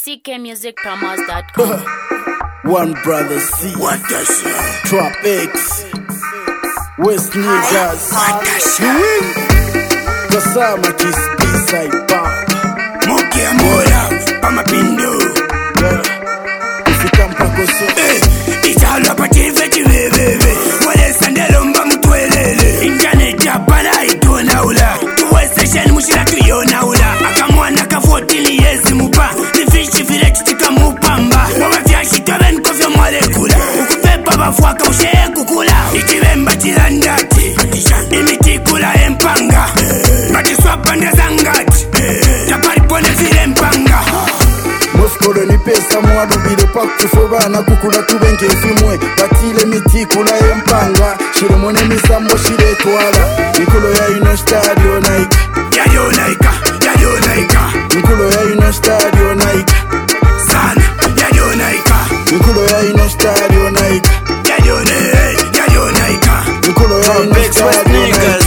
ckmusicpromos.com. One brother C. What the shit? Trap X. West Niggas. What the shit? You win. Kasama Kiss B-side pop. Moki Amora, Pamapindo. Yeah. Ufika mpako so. Itala pative chiveveve. Wale sandalo mba mtuelele. Internet ya pana itona ula. Tuwe session mushila tuyona ula. Akamwana ka 14 years mupa. Nifishi vile chitika mupamba. Wawafyashi tobe nkofyo mwalekula. Ukupepa bafuaka ushee kukula. Ichivemba chilandati. Imitikula empanga. Matiswapa ndezangati. Taparipone vile mpanga. Moskolo ni pesa mwadubile pakusobana kukula tubenge fimwe batile mitikula empanga shiromone misambo shiretwala Nikulo ya ino stadio naika Yayo naika Nikulo ya ino stadio naika Sana Yayo naika Nikulo ya ino stadio naika Yayo naika Nikulo ya ino stadio naika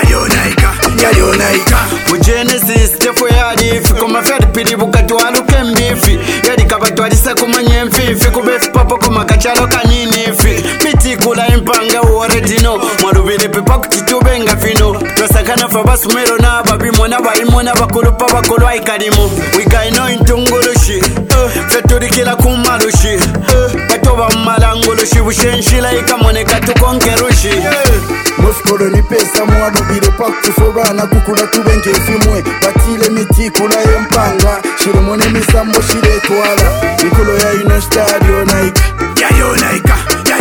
Yayo naika Genesis tefu yadifi kumaferi pili bukati waluke mbifi Yadika batwadisa kumanye mfifi kubefi papo kumakachalo kaninifi Mitikula impanga uoretino Mwarubile pepa kuchitubenga fino Tosakana fa basumero na babimo na baimo na bakulupa bakulwa ikarimo Wikaino intungulushi Feturikila kumarushi Batoba malangulushi Bushenshila ikamoneka tukonkerushi Moskolo ni pesa mwadubile pakusobana kukula tubenge fimwe batile mitikula empanga shiromone misambo shiretwala Nikulo ya ino stadio naika Yayo naika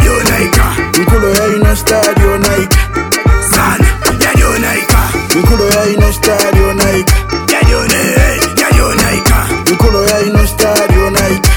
Nikulo ya ino stadio naika Sana Yayo naika Nikulo ya ino stadio naika Yayo naika Nikulo ya ino stadio naika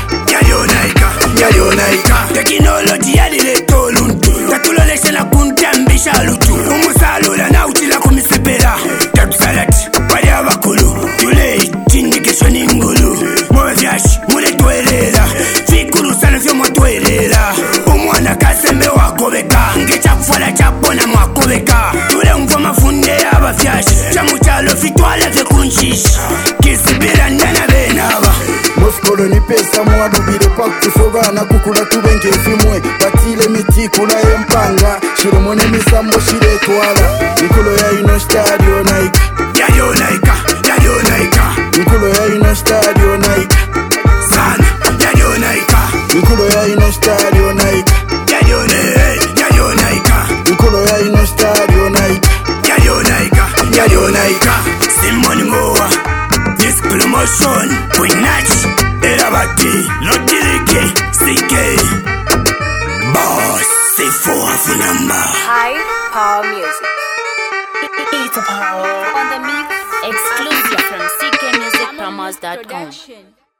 Yayo naika Teknoloji yadileto oluntu Tatuloleshe na kuntambisha lutu Umusalula na utila kumisepera Takusalati wali abakulu Tule itindikesho ningulu Mwe vyashi mule tuelela Fikulu sana vyo mwetuelela Umwana kasembe wakobeka Ngecha kufala chapona mwakobeka Tule mvo mafunde aba vyashi Chamuchalo fitwale vye kunshishi Kisibira ndana benaba Moskolo ni pesa mwadubile pakusobana kukula tubenge fimwe batile mitikula empanga shiromone misambo shiretwala Nikulo ya ino stadio naika Yayo naika Nikulo ya ino stadio naika Sana Yayo naika Nikulo ya ino stadio naika Yayo naika Nikulo ya ino stadio naika Yayo naika Simon Moa This promotion Winach Erabati Lotirike CK Boss C4 Afunamba High Power Music. It's a power. On the mix, exclusive from ckmusicpromos.com.